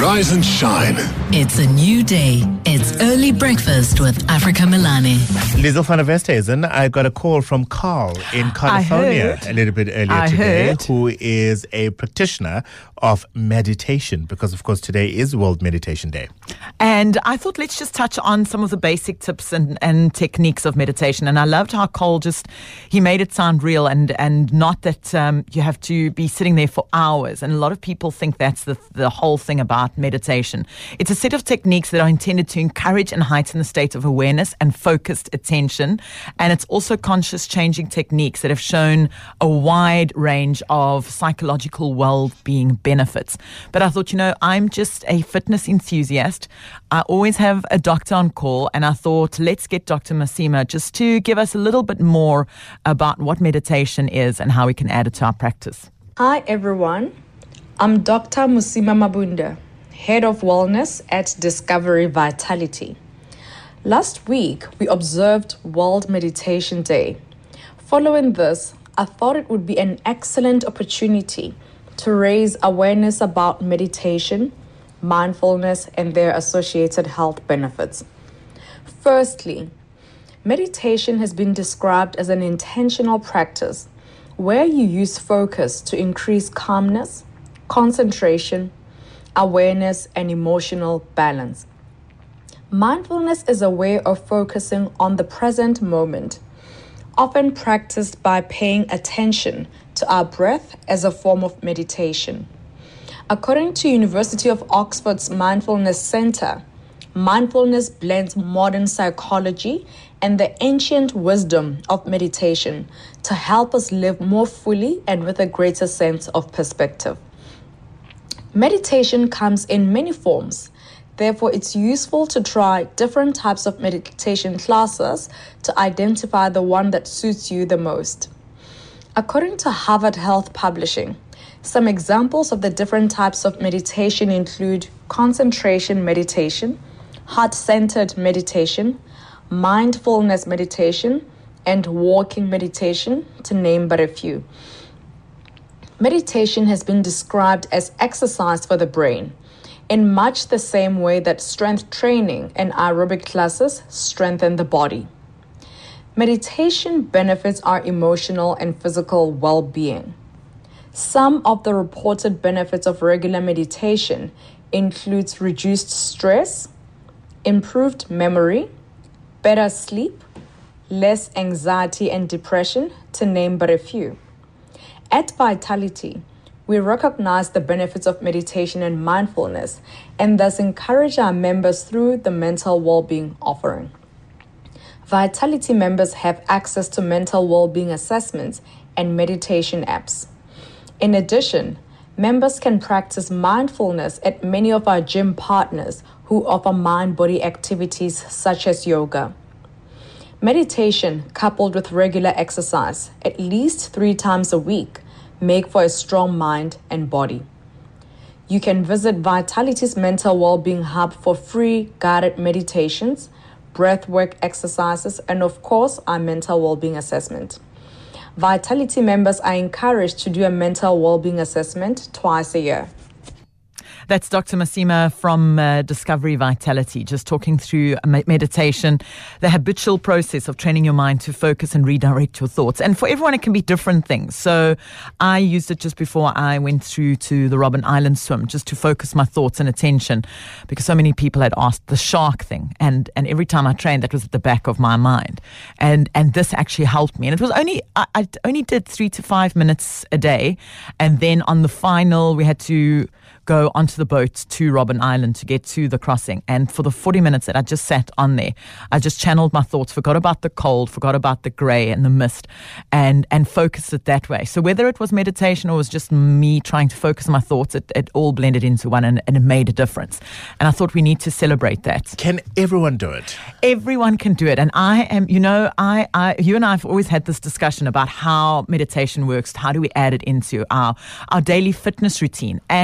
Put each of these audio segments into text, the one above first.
Rise and shine. It's a new day. It's early breakfast with Africa Milani. Liesl van der Westhuizen, I got a call from Carl in California a little bit earlier today, who is a practitioner of meditation, because of course today is World Meditation Day. And I thought let's just touch on some of the basic tips and techniques of meditation. And I loved how Carl he made it sound real and not that you have to be sitting there for hours. And a lot of people think that's the whole thing about meditation. It's a set of techniques that are intended to encourage and heighten the state of awareness and focused attention. And it's also conscious changing techniques that have shown a wide range of psychological well-being benefits. But I thought, I'm just a fitness enthusiast. I always have a doctor on call, and I thought, let's get Dr. Masima just to give us a little bit more about what meditation is and how we can add it to our practice. Hi everyone, I'm Dr. Musima Mabunda, Head of Wellness at Discovery Vitality. Last week, we observed World Meditation Day. Following this, I thought it would be an excellent opportunity to raise awareness about meditation, mindfulness, and their associated health benefits. Firstly, meditation has been described as an intentional practice where you use focus to increase calmness, concentration, awareness, and emotional balance. Mindfulness is a way of focusing on the present moment, often practiced by paying attention to our breath as a form of meditation. According to University of Oxford's Mindfulness Center, mindfulness blends modern psychology and the ancient wisdom of meditation to help us live more fully and with a greater sense of perspective. Meditation comes in many forms. Therefore, it's useful to try different types of meditation classes to identify the one that suits you the most. According to Harvard Health Publishing, some examples of the different types of meditation include concentration meditation, heart-centered meditation, mindfulness meditation, and walking meditation, to name but a few. Meditation has been described as exercise for the brain, in much the same way that strength training and aerobic classes strengthen the body. Meditation benefits our emotional and physical well-being. Some of the reported benefits of regular meditation includes reduced stress, improved memory, better sleep, less anxiety and depression, to name but a few. At Vitality, we recognize the benefits of meditation and mindfulness and thus encourage our members through the mental well-being offering. Vitality members have access to mental well-being assessments and meditation apps. In addition, members can practice mindfulness at many of our gym partners who offer mind-body activities such as yoga. Meditation, coupled with regular exercise, at least 3 times a week, make for a strong mind and body. You can visit Vitality's Mental Wellbeing Hub for free guided meditations, breathwork exercises, and of course, our mental wellbeing assessment. Vitality members are encouraged to do a mental wellbeing assessment twice a year. That's Dr. Masima from Discovery Vitality, just talking through meditation, the habitual process of training your mind to focus and redirect your thoughts. And for everyone, it can be different things. So I used it just before I went through to the Robben Island swim, just to focus my thoughts and attention, because so many people had asked the shark thing. And every time I trained, that was at the back of my mind. And this actually helped me. And it was I only did 3 to 5 minutes a day. And then on the final, we had to go onto the boat to Robben Island to get to the crossing. And for the 40 minutes that I just sat on there, I just channeled my thoughts, forgot about the cold, forgot about the grey and the mist, and focused it that way. So whether it was meditation or it was just me trying to focus my thoughts, it all blended into one, and it made a difference. And I thought we need to celebrate that. Can everyone do it? Everyone can do it. And I am, you and I have always had this discussion about how meditation works. How do we add it into our daily fitness routine? And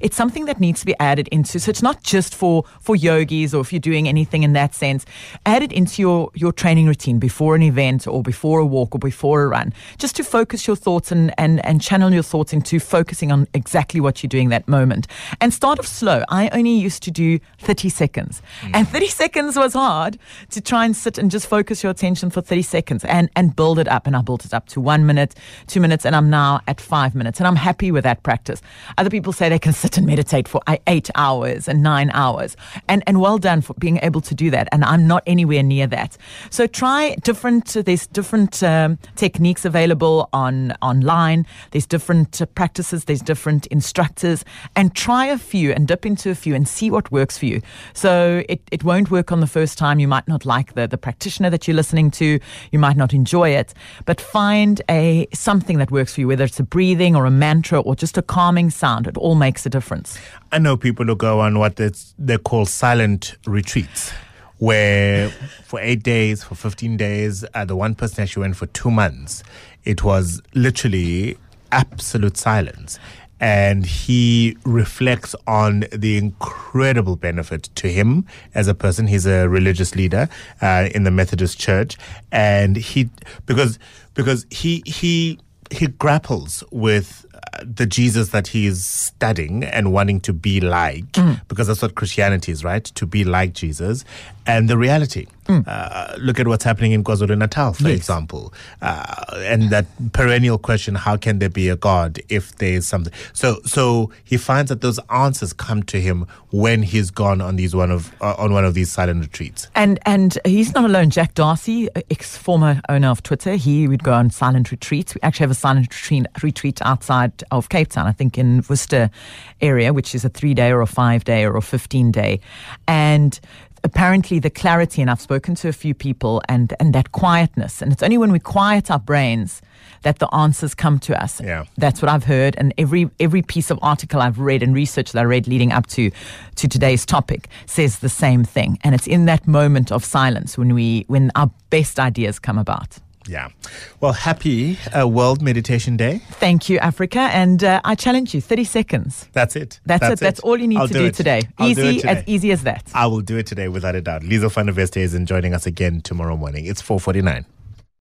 it's something that needs to be added into. So it's not just for yogis, or if you're doing anything in that sense. Add it into your training routine before an event or before a walk or before a run, just to focus your thoughts and channel your thoughts into focusing on exactly what you're doing that moment. And start off slow. I only used to do 30 seconds. And 30 seconds was hard to try and sit and just focus your attention for 30 seconds and build it up. And I built it up to 1 minute, 2 minutes, and I'm now at 5 minutes. And I'm happy with that practice. Other people say they can sit and meditate for 8 hours and 9 hours. And well done for being able to do that. And I'm not anywhere near that. So try there's different techniques available online. There's different practices. There's different instructors. And try a few and dip into a few and see what works for you. So it won't work on the first time. You might not like the practitioner that you're listening to. You might not enjoy it. But find something that works for you, whether it's a breathing or a mantra or just a calming sound. It all makes a difference. I know people who go on what they call silent retreats, where for 8 days, for 15 days, the one person actually went for 2 months. It was literally absolute silence. And he reflects on the incredible benefit to him as a person. He's a religious leader in the Methodist Church, and because he grapples with the Jesus that he is studying and wanting to be like, because that's what Christianity is, right? To be like Jesus. And the reality. Look at what's happening in KwaZulu-Natal, for example. And that perennial question, how can there be a God if there is something? So he finds that those answers come to him when he's gone on one of these silent retreats. And he's not alone. Jack Darcy, ex-former owner of Twitter, he would go on silent retreats. We actually have a silent retreat outside of Cape Town, I think in Worcester area, which is a 3-day or a 5-day or a 15-day. And apparently the clarity, and I've spoken to a few people, and that quietness, and it's only when we quiet our brains that the answers come to us. Yeah. That's what I've heard, and every piece of article I've read and research that I read leading up to today's topic says the same thing. And it's in that moment of silence when our best ideas come about. Yeah. Well, happy World Meditation Day. Thank you, Africa. And I challenge you, 30 seconds. That's it. That's all you need to do today. As easy as that. I will do it today without a doubt. Liesl van der Westhuizen is joining us again tomorrow morning. It's 4:49.